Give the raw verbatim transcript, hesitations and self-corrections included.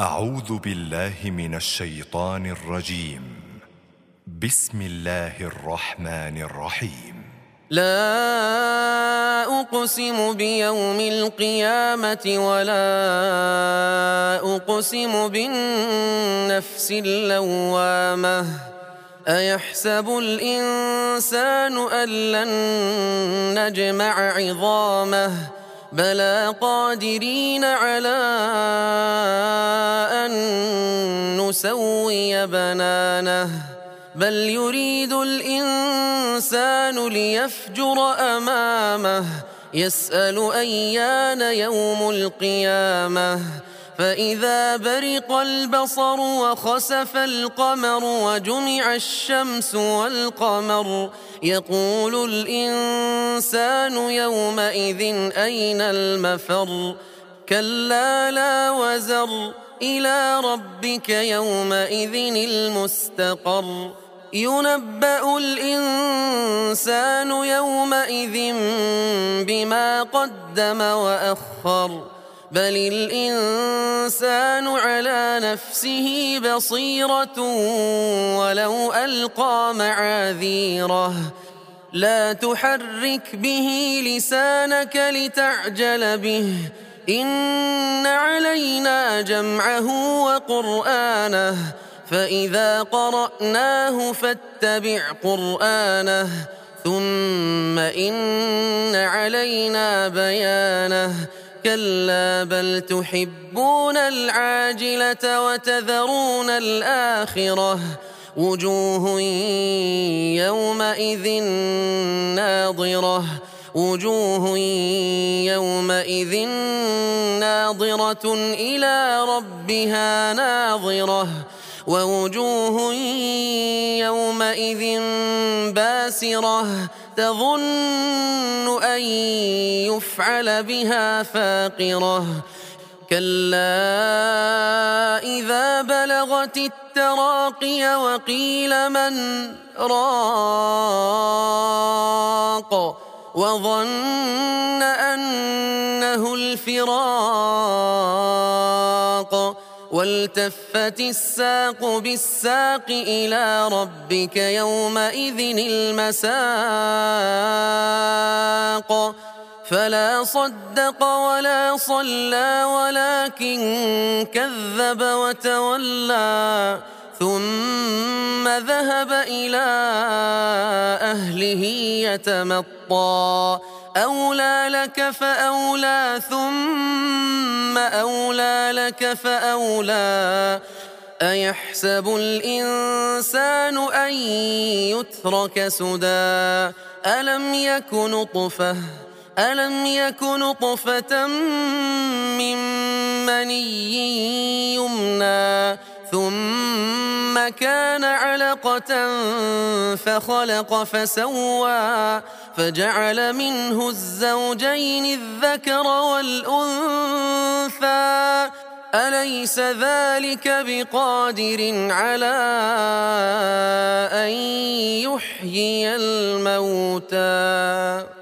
أعوذ بالله من الشيطان الرجيم. بسم الله الرحمن الرحيم. لا أقسم بيوم القيامة ولا أقسم بالنفس اللوامة أيحسب الإنسان أن لن نجمع عظامه بلى قادرين على أن نسوي بنانه بل يريد الإنسان ليفجر أمامه يسأل أيان يوم القيامة فإذا برق البصر وخسف القمر وجمع الشمس والقمر يقول الإنسان يومئذ أين المفر كلا لا وزر إلى ربك يومئذ المستقر ينبأ الإنسان يومئذ بما قدم وأخر بل الإنسان على نفسه بصيرة ولو ألقى معاذيره لا تحرك به لسانك لتعجل به إن علينا جمعه وقرآنه فإذا قرأناه فاتبع قرآنه ثم إن علينا بيانه كلا بل تحبون العاجلة وتذرون الآخرة وجوه يومئذ ناضرة وجوه يومئذ ناظرة إلى ربها ناظرة ووجوه يومئذ باسرة تظن أن يفعل بها فاقرة كلا إذا بلغت التراقي وقيل من راق وظن أنه الفراق والتفت الساق بالساق إلى ربك يومئذ المساق فلا صدق ولا صلى ولكن كذب وتولى ثم ذهب إلى أهله يتمطى أولى لك فأولى ثم أولى لك فأولى أيحسب الإنسان أن يترك سدى ألم يك نطفة ألم يك نطفة من مني يمنى ثم كان علقة فخلق فسوى فجعل منه الزوجين الذكر والأنثى أليس ذلك بقادر على أن يحيي الموتى